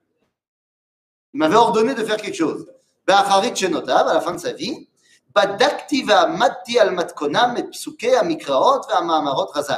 Il m'avait ordonné de faire quelque chose. Be'acharit Shenotav, à la fin de sa vie, בדקתי ועמדתי על מתכונם את פסוקי המקראות והמאמרות חז"ל,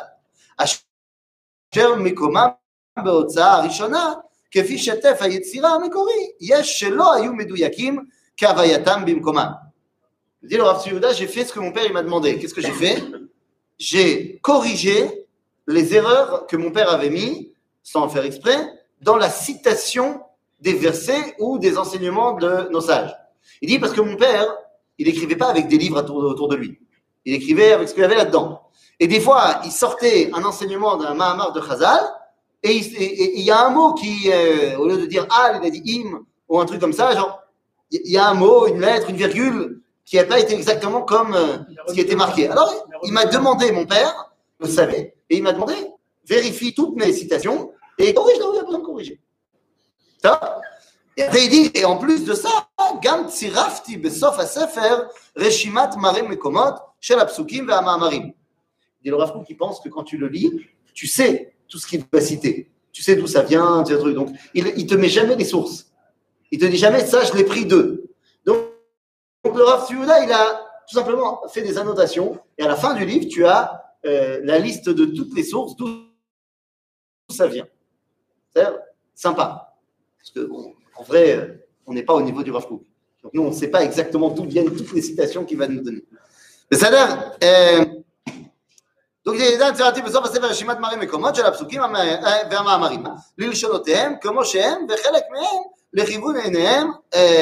אשר מקומם בהוצאה הראשונה, כפי שטף היצירה המקורי, יש שלא היו מדויקים כהווייתם במקומם. Dit le Rav Tzvi Yehuda, j'ai fait ce que mon père il m'a demandé. Qu'est-ce que j'ai fait? J'ai corrigé les erreurs que mon père avait mis, sans le faire exprès, dans la citation des versets ou des enseignements de nos sages. Il dit parce que mon père, il n'écrivait pas avec des livres autour, autour de lui. Il écrivait avec ce qu'il y avait là-dedans. Et des fois, il sortait un enseignement d'un Mahamar de Chazal, et il y a un mot qui, euh, au lieu de dire Al, il a dit Im, ou un truc comme ça, genre, il y a un mot, une lettre, une virgule, qui n'a pas été exactement comme euh, ce qui était marqué. Alors, il m'a demandé, mon père, le savait, et il m'a demandé, vérifie toutes mes citations, et corrige là où il y a besoin de corriger. Ça? Et après, il dit, et en plus de ça, Gam tsirafti besof hasefer reshimat mare mekomot shel hapsukim ve'hama'amarim. Il dit le Rav Kook qui pense que quand tu le lis, tu sais tout ce qu'il va citer. Tu sais d'où ça vient, tu sais, truc. Donc, il ne te met jamais les sources. Il te dit jamais, ça, je l'ai pris d'eux. Donc, donc, le Rav Tzvi Yehuda, il a tout simplement fait des annotations, et à la fin du livre, tu as euh, la liste de toutes les sources, d'où ça vient. C'est sympa. Parce que, bon, en vrai, on n'est pas au niveau du Rav Kook. Donc nous, on ne sait pas exactement d'où viennent toutes les citations qu'il va nous donner. בסדר? donc, ידע צירתי בסוף הספר רשימת מראה מקומות של הפסוקים והמאמרים, ללשונותיהם כמו שהם, וחלק מהם לכיוון עיניהם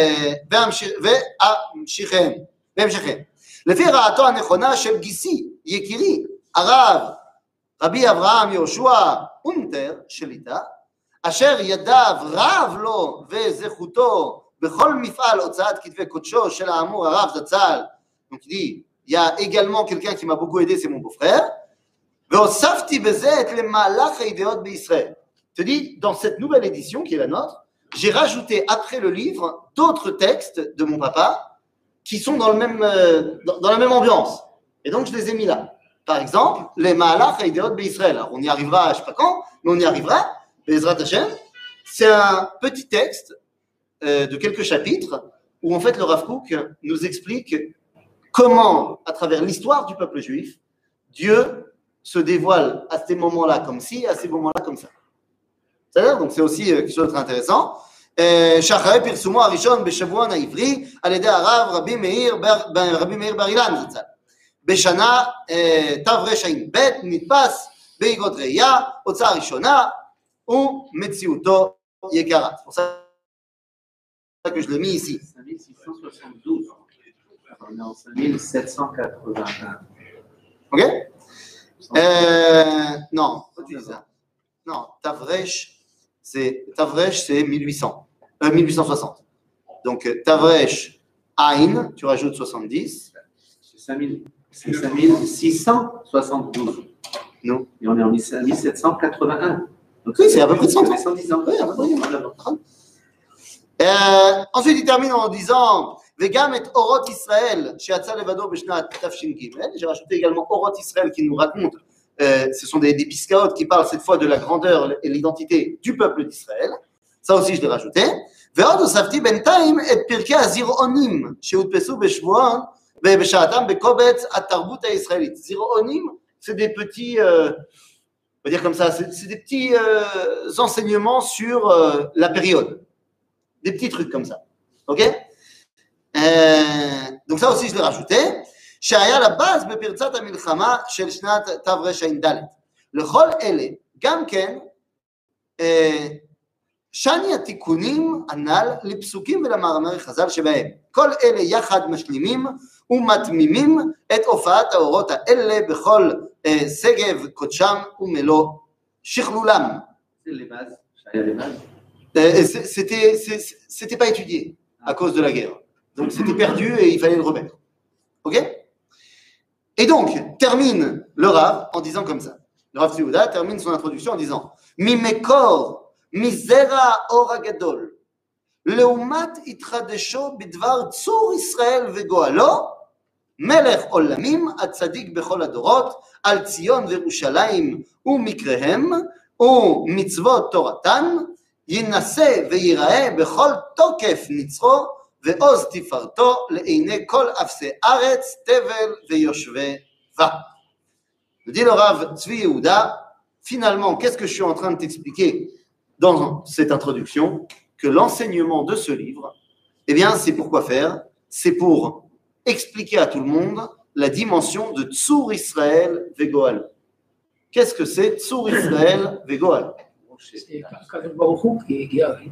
והמשיכיהם. לפי רעתו הנכונה של גיסי, יקירי, הרב, רבי אברהם יהושע אונטר שליטה, אשר ידיו רב לו וזכותו בכל מפעל הוצאת כתבי קודשו של האמור הרב זצ"ל. Donc il dit, il y a également quelqu'un qui m'a beaucoup aidé, c'est mon beau-frère. והוספתי בזה את למהלך הידיעות בישראל. Il te dit, dans cette nouvelle édition qui est la nôtre, j'ai rajouté après le livre d'autres textes de mon papa qui sont dans, le même, dans, dans la même ambiance. Et donc je les ai mis là. Par exemple, les Mahalach Eideot B'Israël. Alors on y arrivera, je ne sais pas quand, mais on y arrivera. Bezrat Hashem, c'est un petit texte euh, de quelques chapitres où en fait le Rav Kook nous explique comment, à travers l'histoire du peuple juif, Dieu se dévoile à ces moments-là comme ci, à ces moments-là comme ça. C'est-à-dire, donc c'est aussi quelque chose de très intéressant. שאחרי פרסומו הראשון בשבועון העברי על ידי הרב רבי מאיר רבי מאיר בר אילן זצ"ל בשנה תרע"ב נדפס באגרות ראייה, הוצאה ראשונה, ומציאותו יקרה. C'est pour ça que je l'ai mis ici. cinq mille six cent soixante-douze. On est en cinq mille sept cent quatre-vingt-un. Ok? Euh, non, pourquoi tu dis ça? Non, Tavresh, c'est Tavresh, c'est mille huit cents, euh, mille huit cent soixante. Donc Tavresh Aïn, tu rajoutes soixante-dix. C'est cinq mille c'est cinq mille six cent soixante-douze. Non. Et on est en cinq mille sept cent quatre-vingt-un. Donc Oui, c'est à peu près cent ans. cent dix ans. Oui, à peu près. Euh, ensuite, il termine en disant Vegam et Orot Israël, Sheatza Levado Beshnat Tafshin Gimel. J'ai rajouté également Orot Israël qui nous raconte, euh, ce sont des, des piscaotes qui parlent cette fois de la grandeur et l'identité du peuple d'Israël. Ça aussi, je l'ai rajouté. Ve'od osafti bentaim et Pirkei Azironim, Sheutpesu Beshvuon, Ve'beshaatam Bekobetz Atarbut HaYisraelit. Zironim, c'est des petits, euh, on va dire comme ça, c'est, c'est des petits euh, enseignements sur euh, la période. Des petits trucs comme ça. Ok? Euh, donc ça aussi, je l'ai rajouté. שהיה לבאז בפרצת המלחמה של שנת תרע"ד. לכל אלה, גם כן, שני התיקונים הנ"ל לפסוקים ולמאמרי חז"ל שבהם. כל אלה יחד משלימים ומתמימים את הופעת האורות האלה בכל שגב קודשם ומלוא שכלולם. C'est les bases. Shaya les bases. Euh, c'était, c'était pas étudié à cause de la guerre. Donc c'était perdu et il fallait le remettre. Ok? Et donc, termine le Rav en disant comme ça. Le Rav Tzvi termine son introduction en disant Mimekor, mizera or hagadol, leumat itradesho bidvar tzur Israël vegoalo, melech olamim atzadik bechol adorot, al Tzion veRushalayim umikrehem, umitzvot toratan, ינסה ויראה בכל תוקף נצרו ועוז תפארתו לעיני כל אפסי ארץ, תבל ויושבי בה. Dit le Rav Tzvi Yehuda, finalement, qu'est-ce que je suis en train de t'expliquer dans cette introduction? Que l'enseignement de ce livre, eh bien, c'est pour quoi faire? C'est pour expliquer à tout le monde la dimension de Tzur Israël Vegoal. Qu'est-ce que c'est Tzur Israël Vegoal? C'est Kadosh Baruch Hu qui est guéri.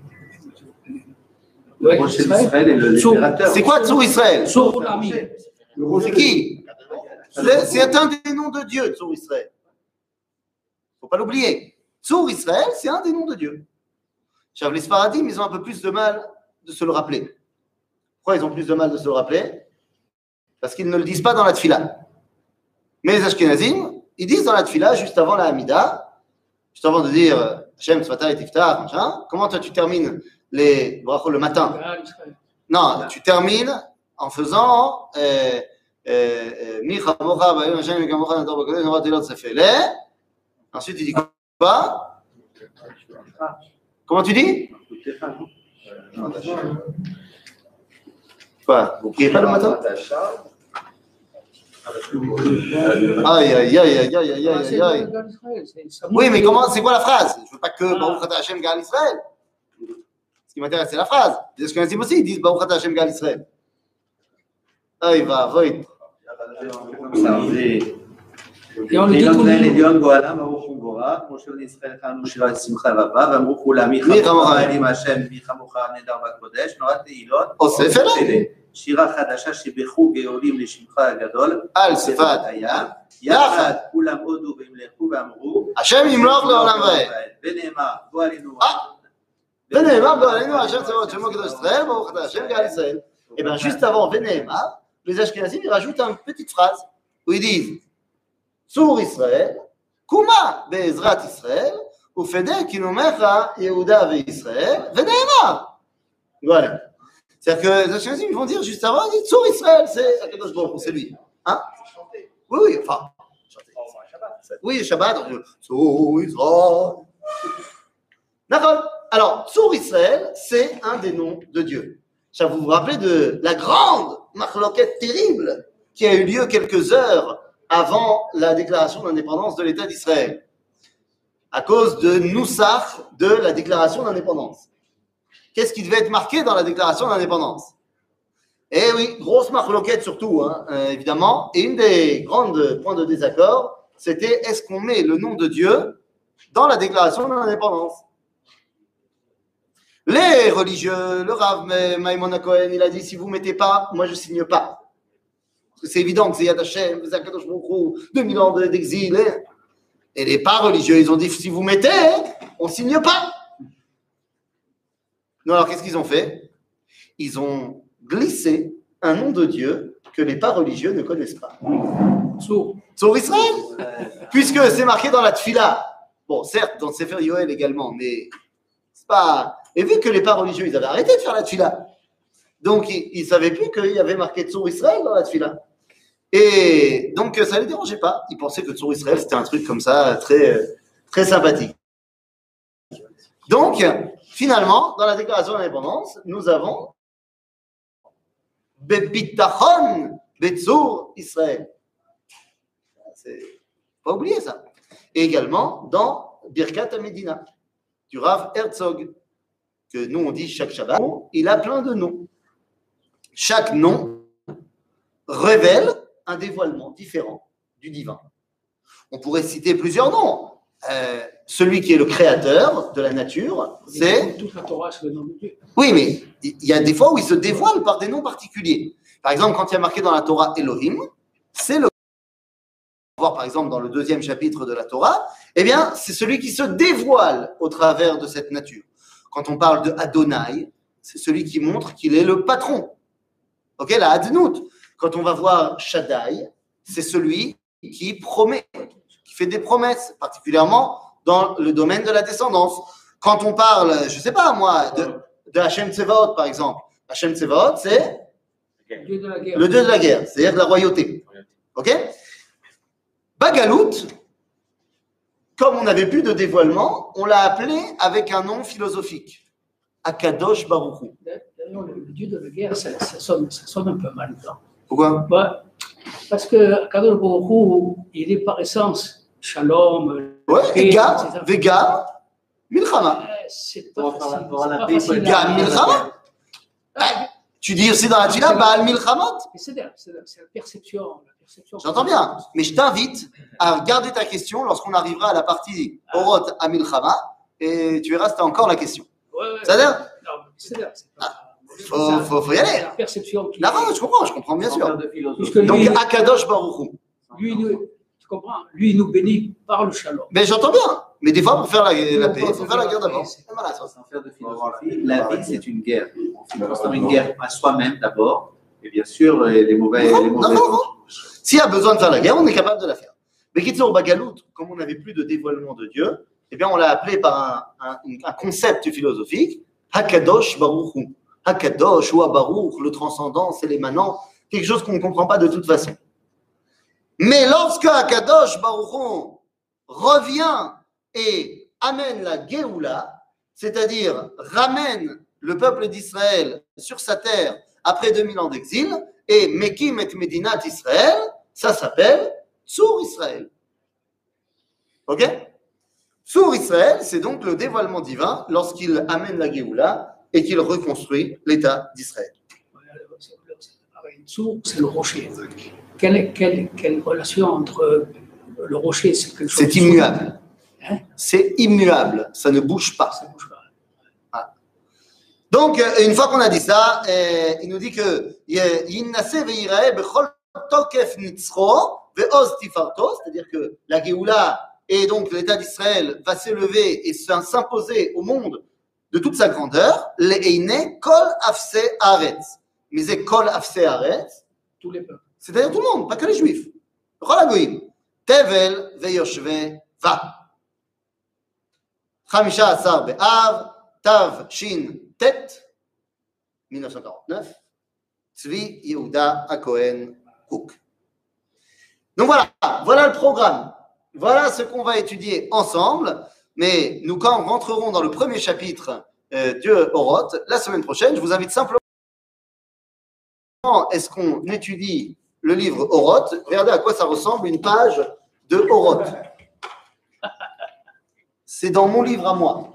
Ouais, Moshe Israël est le libérateur. C'est quoi Tzur Israël? Tzur Olami. C'est qui? C'est, c'est un des noms de Dieu, Tzur Israël. Il ne faut pas l'oublier. Tzur Israël, c'est un des noms de Dieu. Chav, les Sfaradim, ils ont un peu plus de mal de se le rappeler. Pourquoi ils ont plus de mal de se le rappeler? Parce qu'ils ne le disent pas dans la Tfila. Mais les Ashkenazim, ils disent dans la Tfila, juste avant la Hamida, juste avant de dire Hashem, Tzvata et Tiftach, machin, comment toi tu termines les brachot le matin? Non, tu termines en faisant Mi chamocha b'ayom Hashem mi kamocha nador b'kodesh novat elot sefele. Ensuite, tu dis quoi? Comment tu dis? Quoi? Vous priez pas le matin? Aïe, aïe, aïe, aïe, aïe, aïe, aïe, aïe. Oui, mais comment, c'est quoi la phrase? Je ne veux pas que Baruch Ata Hashem Gal Israël. Ce qui m'intéresse, c'est la phrase. Les Ashkenazim aussi, ils disent Baruch Ata Hashem Gal Israël. Aïe, va, va. Et on le dit tout le עליון גואלם ברוך הוא מבורך, כמו שבני ישראל חנו שירת שמחה רבה, ואמרו כולם מי חמוך האלים השם, מי חמוך הנהדר והקודש, נורא תהילות, אוסף אלה. שירה חדשה שבחו גאולים לשמך הגדול, על שפת הים, יחד כולם הודו והמלכו ואמרו, השם ימלוך לעולם ועד. ונאמר, בוא עלינו, ונאמר בוא עלינו, השם צבאות שמו קדוש ישראל, ברוך אתה השם גאל ישראל. Et bien juste avant ונאמר, les Ashkenazim ils rajoutent une petite phrase où ils disent צור ישראל, קומה בעזרת ישראל, ופדה כינומך יהודה וישראל, ונאמר. Voilà. C'est-à-dire que les Ashkenazim, ils vont dire juste avant, ils disent Tzur Israël, c'est Akadosh Baruch Hu, c'est lui. Hein? Oui, oui, enfin. Oui, Shabbat, Tzur Israël. D'accord. Alors, Tzur Israël, c'est un des noms de Dieu. Vous vous rappelez de la grande machloket terrible qui a eu lieu quelques heures avant la déclaration d'indépendance de l'État d'Israël, à cause de Noussach de la déclaration d'indépendance. Qu'est-ce qui devait être marqué dans la déclaration d'indépendance? Eh oui, grosse machloquette surtout, hein, euh, évidemment, et une des grandes points de désaccord, c'était est-ce qu'on met le nom de Dieu dans la déclaration de l'indépendance? Les religieux, le Rav Maïmon Cohen, il a dit, si vous ne mettez pas, moi je ne signe pas. Parce que c'est évident que c'est Yad Hashem, c'est Akadosh Baruch Hu, deux mille ans d'exil. Et les pas religieux, ils ont dit, si vous mettez, on ne signe pas. Non, alors qu'est-ce qu'ils ont fait? Ils ont glissé un nom de Dieu que les pas religieux ne connaissent pas. Sourd. Sourd Israël. Puisque c'est marqué dans la Tfila. Bon, certes, dans le Sefer Yoel également, mais c'est pas... Et vu que les pas religieux, ils avaient arrêté de faire la Tfila. Donc, ils ne savaient plus qu'il y avait marqué Tsur Israël dans la Tfila. Et donc, ça ne les dérangeait pas. Ils pensaient que Tsur Israël, c'était un truc comme ça, très, très sympathique. Donc, finalement, dans la déclaration d'indépendance, nous avons Bebitachon Betsur Israël. C'est pas oublier ça. Et également dans Birkat HaMedina, du Rav Herzog, que nous on dit chaque Shabbat, il a plein de noms. Chaque nom révèle un dévoilement différent du divin. On pourrait citer plusieurs noms. Euh, celui qui est le créateur de la nature, c'est... Toute la Torah, c'est le nom de Dieu. Oui, mais il y a des fois où il se dévoile par des noms particuliers. Par exemple, quand il y a marqué dans la Torah Elohim, c'est le... On va voir par exemple dans le deuxième chapitre de la Torah, eh bien, c'est celui qui se dévoile au travers de cette nature. Quand on parle de Adonai, c'est celui qui montre qu'il est le patron. Ok, la Adnout. Quand on va voir Shaddai, c'est celui qui promet, qui fait des promesses, particulièrement dans le domaine de la descendance. Quand on parle, je ne sais pas moi, de, de Hachem Tsevaot par exemple, Hachem Tsevaot, c'est Le Dieu de la guerre. le dieu de la guerre, c'est-à-dire de la royauté. Ok? Bagalout, comme on n'avait plus de dévoilement, on l'a appelé avec un nom philosophique. Akadosh Baruch Hu. D'ailleurs, le Dieu de la guerre, ça, ça, sonne, ça sonne un peu mal. Non? Pourquoi? Bah, parce que Akadosh Baruch Hu, il est par essence Shalom. Ouais, paix, et Gam, et cetera. Vegam, Milchama. Euh, C'est On pas va faire la- facile. on va la c'est pas paix, facile quoi. à- Gam Milchama. Ah, Tu dis aussi dans la Tila, Baal Milchamot. mais C'est la, c'est la- c'est la perception. La perception. J'entends bien, mais je t'invite à regarder ta question lorsqu'on arrivera à la partie Oroth à Milchama, et tu verras si tu as encore la question. Ouais, ouais. C'est-à-dire, Non, mais c'est là, c'est pas- faut- c'est- faut- faut y aller. c'est la perception qui. là, je comprends, je comprends bien Sans sûr. faire de philosophie. Puisque Donc, lui, Akadosh Baruch Hu. lui, nous, tu comprends, lui, il nous bénit par le Shalom. Mais j'entends bien. Mais des fois, pour faire la, la paix, il on faut peut faire la faire guerre la d'abord. paix. Voilà, ça. Sans faire de philosophie, la vie c'est une guerre. On fait constamment une guerre à soi-même d'abord, et bien sûr les mauvais. Non, les non, mauvais non, non. S'il y a besoin de faire la guerre, on est capable de la faire. Mais Kitsour Bagalout, comme on n'avait plus de dévoilement de Dieu, eh bien, on l'a appelé par un, un, un concept philosophique, Hakadosh Baruch Hu. Hakadosh ou Baruch, le transcendant, c'est l'émanant, quelque chose qu'on ne comprend pas de toute façon. Mais lorsque Hakadosh Baruch Hu revient et amène la Géoula, c'est-à-dire ramène le peuple d'Israël sur sa terre après deux mille ans d'exil, et Mekim et Medinat Israël, ça s'appelle Tsur Israël. Ok? Tsur Israël, c'est donc le dévoilement divin lorsqu'il amène la Géoula et qu'il reconstruit l'État d'Israël. Tsur, c'est le rocher. Quelle, quelle, quelle relation entre le rocher, c'est quelque chose C'est immuable. Hein? C'est immuable, ça ne bouge pas. Ça bouge pas. Donc, une fois qu'on a dit ça, euh, il nous dit que Yinnaseh ve'yiraeh bechol tokef nitzcho ve'oz tifarto, c'est-à-dire que la Géoula et donc l'État d'Israël va s'élever et s'imposer au monde de toute sa grandeur. Le'eineh kol afse haaretz. Mais c'est kol afse haaretz, Tous les peuples. c'est-à-dire tout le monde, pas que les Juifs. Chol hagoyim. Tevel ve'yoshve va. Chamisha asar be'av, tav shin tet, mille neuf cent quarante-neuf, Tzvi Yehuda HaKohen Kook. Donc voilà, voilà le programme. Voilà ce qu'on va étudier ensemble. Mais nous, quand rentrerons dans le premier chapitre euh, de Oroth, la semaine prochaine, je vous invite simplement, est-ce qu'on étudie le livre Oroth? Regardez à quoi ça ressemble une page de Oroth. C'est dans mon livre à moi.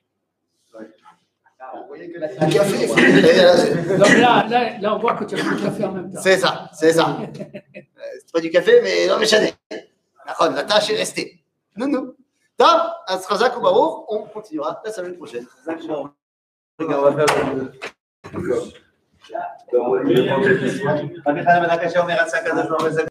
Un café. Donc là, là, là, on voit que tu as pris le café en même temps. C'est ça, c'est ça. Euh, C'est pas du café, mais non, mais Chanel. Nachon, la tâche est restée. Non, non. Tom, Asrazak ou Baruch, on continuera la semaine prochaine. Regarde, on va faire le.